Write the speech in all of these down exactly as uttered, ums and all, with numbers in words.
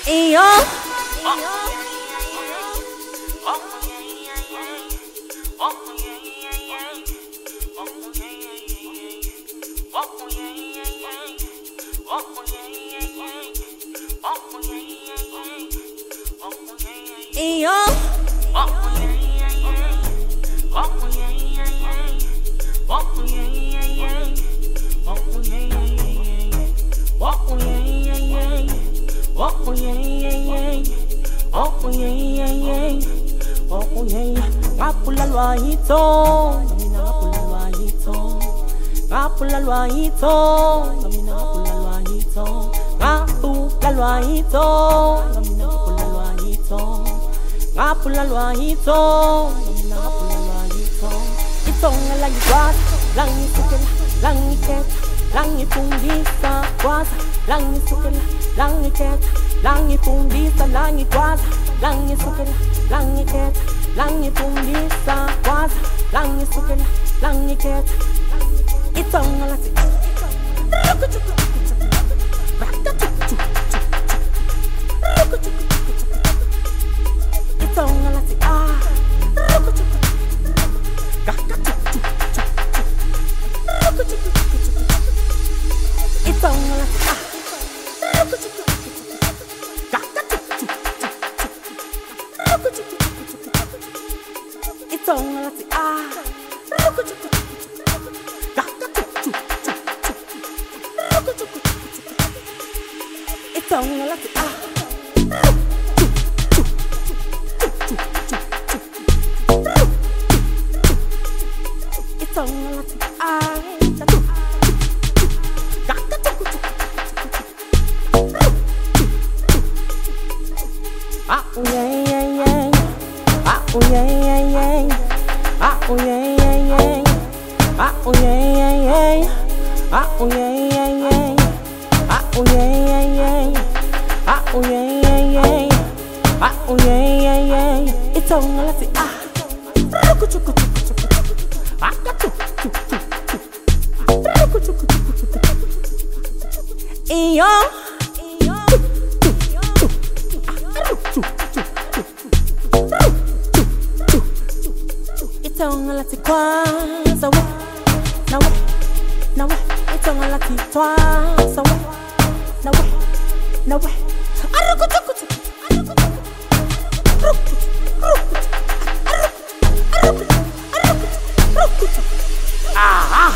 Iyo. Iyo. Oh yeah yeah yeah, oh yeah yeah yeah, oh yeah yeah. Ngapula lwahito, mina ngapula lwahito, ngapula lwahito, mina ngapula lwahito, ngapula lwahito, mina ngapula lwahito, ngapula lwahito, mina ngapula lwahito. Itonga lagi kwasa, langi sukela, langi keta, langi fundisa kwasa, langi sukela. Langi keta, langi fundisa, langi kwaza, langi sukela, langi keta, langi fundisa, kwaza, langi sukela, langi keta. Itonga lati. Itonga lati ah. Itonga lati ah. Itonga lati ah. Itonga lati ah. Itonga lati ah. Ah oh yeah yeah yeah, ah oh yeah yeah yeah, ah oh yeah yeah yeah, ah oh yeah yeah yeah, ah oh yeah yeah yeah, ah oh yeah yeah yeah, ah oh yeah yeah yeah, ah oh yeah yeah yeah. Itonga lati ah. Iyo. Itonga lati kwaza we, na we, na we. Itonga lati twaza we, na we, na we. Arukutukutu, arukutukutu, arukutukutu, arukutukutu. Ah ah.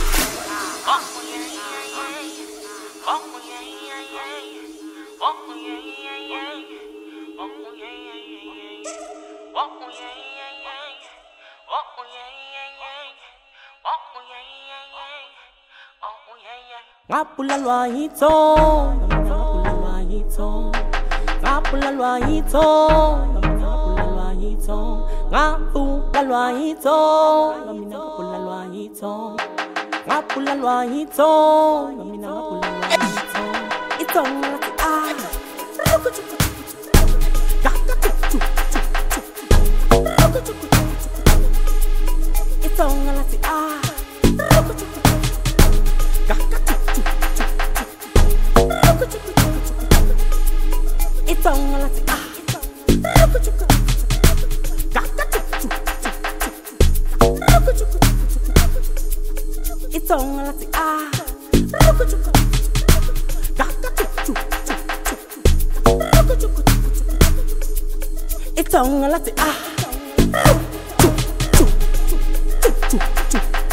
Ngapula lwahito, ngapula lwahito, ngapula lwahito, ngapula lwahito, ngapula lwahito, ngapula lwahito, ngapula lwahito, ngapula lwahito. Itonga lati ah. Itonga lati ah. Itonga lati ah. Itonga lati ah. Itonga lati ah.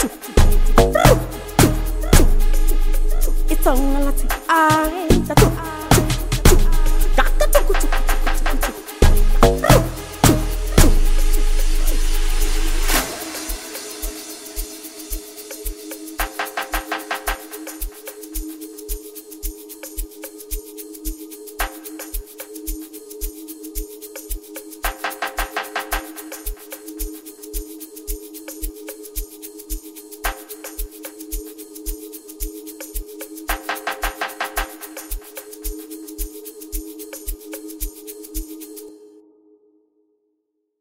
Itonga lati ah.